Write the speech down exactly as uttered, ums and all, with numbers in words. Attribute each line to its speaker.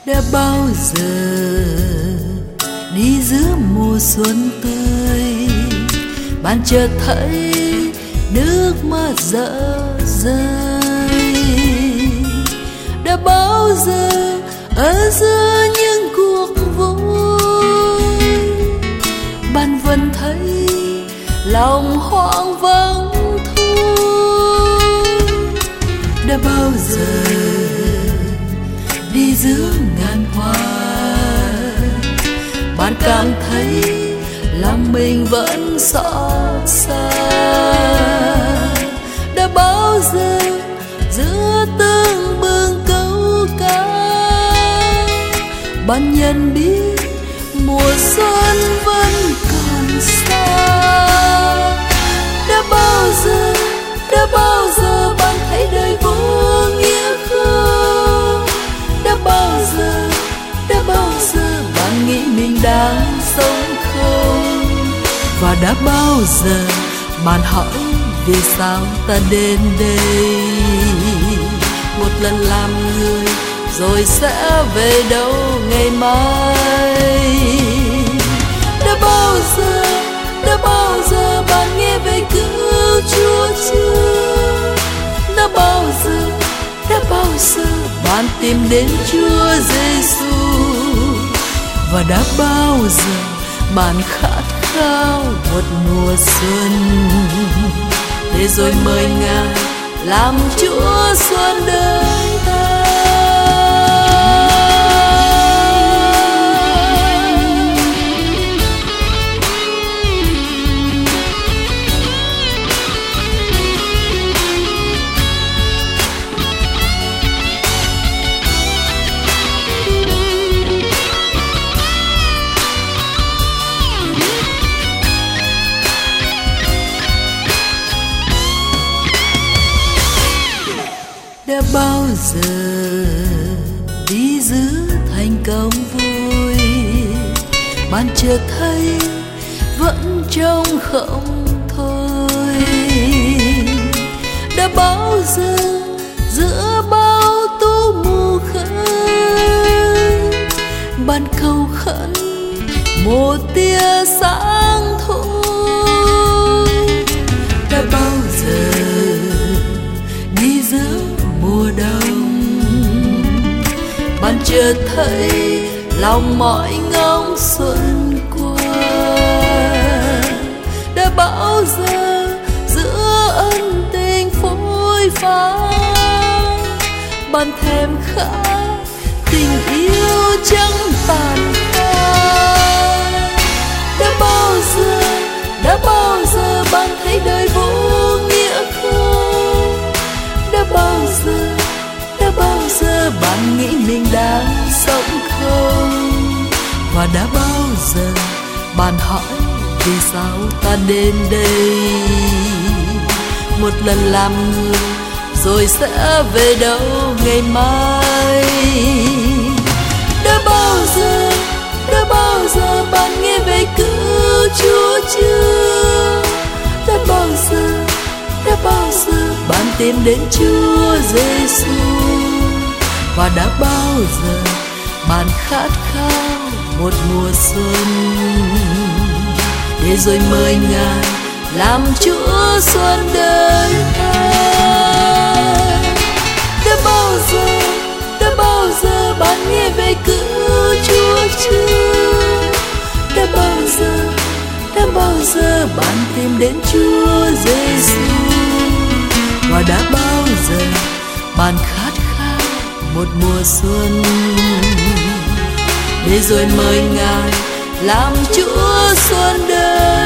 Speaker 1: Đã bao giờ đi giữa mùa xuân tươi, bạn chợt thấy nước mắt rã rơi. Đã bao giờ ở giữa những cuộc vui, bạn vẫn thấy lòng hoang vắng thôi. Đã bao giờ đi giữa ngàn hoa, bạn cảm thấy lòng mình vẫn xót xa. Đã bao giờ giữa từng bừng câu ca, bạn nhận biết mùa xuân vẫn còn xa. Đã bao giờ, đã bao giờ bạn thấy đời vô nghĩa không? Đã bao giờ, đã bao giờ bạn nghĩ mình đang sống không? Và đã bao giờ bạn hỏi vì sao ta đến đây? Một lần làm người rồi sẽ về đâu ngày mai? Đã bao giờ, đã bao giờ bạn nghe về cứu Chúa chưa? Đã bao giờ, đã bao giờ bạn tìm đến Chúa Giêsu? Và đã bao giờ bạn khát khao một mùa xuân, để rồi mời Ngài làm Chúa xuân đời ta? Đã bao giờ đi giữa thành công vui, bạn chợt thấy vẫn trống không thôi. Đã bao giờ giữa bao tố mù khơi, bạn cầu khẩn một tia sáng thôi. Đã bao giờ đi giữa mùa đông, bạn chợt thấy lòng mỏi ngóng xuân qua. Đã bao giờ giữa ân tình phôi pha, bạn thèm khát tình yêu chẳng tàn phai. Đã bao giờ, đã bao giờ bạn thấy đời vô nghĩa không? Đã bao giờ, đã bao giờ bạn nghĩ mình đang sống không? Và đã bao giờ bạn hỏi vì sao ta đến đây? Một lần làm người rồi sẽ về đâu ngày mai? Đã bao giờ, đã bao giờ bạn nghe về cứu Chúa chưa? Đã bao giờ, đã bao giờ bạn tìm đến Chúa Giêsu? Và đã bao giờ bạn khát khao một mùa xuân, để rồi mời Ngài làm Chúa xuân đời ta? Đã bao giờ, đã bao giờ bạn nghe về cứu Chúa chưa? Đã bao giờ, đã bao giờ bạn tìm đến Chúa Giêsu? Và đã bao giờ bạn khát khao một mùa xuân, để rồi mời Ngài làm Chúa xuân đời